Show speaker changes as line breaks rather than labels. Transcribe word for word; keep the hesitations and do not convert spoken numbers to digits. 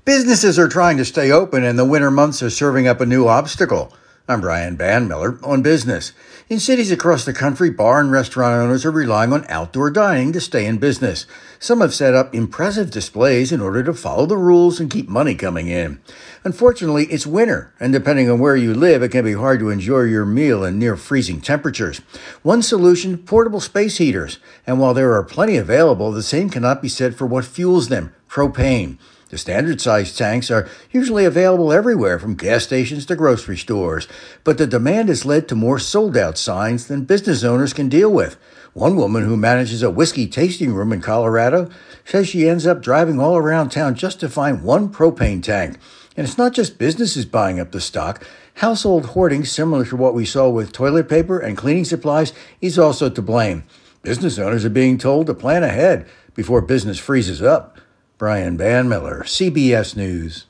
Businesses are trying to stay open, and the winter months are serving up a new obstacle. I'm Brian Bandmiller on business. In cities across the country, bar and restaurant owners are relying on outdoor dining to stay in business. Some have set up impressive displays in order to follow the rules and keep money coming in. Unfortunately, it's winter, and depending on where you live, it can be hard to enjoy your meal in near freezing temperatures. One solution, portable space heaters. And while there are plenty available, the same cannot be said for what fuels them, propane. The standard-sized tanks are usually available everywhere, from gas stations to grocery stores, but the demand has led to more sold-out signs than business owners can deal with. One woman who manages a whiskey tasting room in Colorado says she ends up driving all around town just to find one propane tank. And it's not just businesses buying up the stock. Household hoarding, similar to what we saw with toilet paper and cleaning supplies, is also to blame. Business owners are being told to plan ahead before business freezes up. Brian Bandmiller, C B S News.